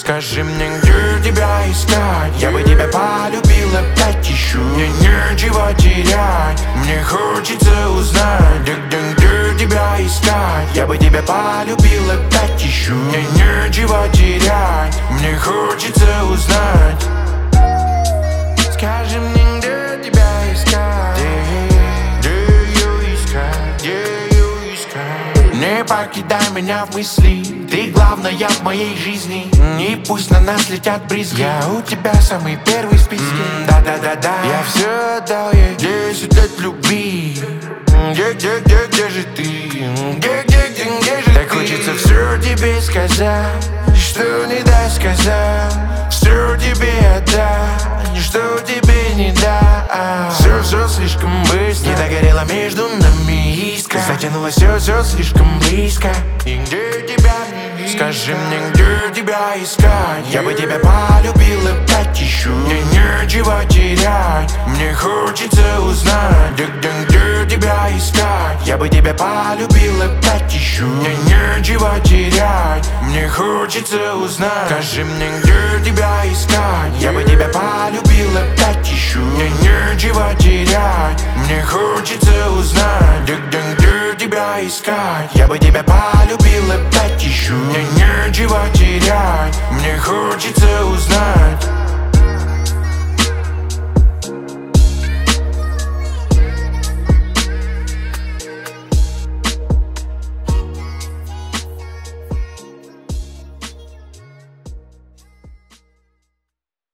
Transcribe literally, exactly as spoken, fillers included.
Скажи мне, где тебя искать? Я бы тебя полюбил, опять ищу. Мне нечего терять, мне хочется узнать, где, где, где тебя искать? Я бы тебя полюбил, опять ищу. Мне нечего терять, мне хочется узнать. Скажи мне, где тебя искать? Где, где ее искать? Где ее искать? Не покидай меня в мысли, ты главная в моей жизни. И пусть на нас летят брызги, я у тебя самый первый в списке. Да-да-да-да, я все отдал ей десять лет любви. Где, где, где, где же ты? Где, где, где, где же ты? Так хочется все тебе сказать, что не дай сказать. Все тебе отдать, что тебе не дать. Все, все слишком быстро, не догорело между нами искра. Затянуло все, все слишком близко. И где тебя не видно? Скажи мне, где тебя искать? Я бы тебя полюбил, опять ищу. Мне нечего терять, мне хочется узнать, где, где, где тебя искать? Я бы тебя полюбил, опять ищу. Мне нечего терять, мне хочется узнать. Скажи мне, где тебя искать? Я бы тебя полюбил, опять ищу. Мне нечего терять, мне хочется узнать, где, где, где тебя искать? Я бы тебя полюбил, опять ищу. Мне нечего терять, мне хочется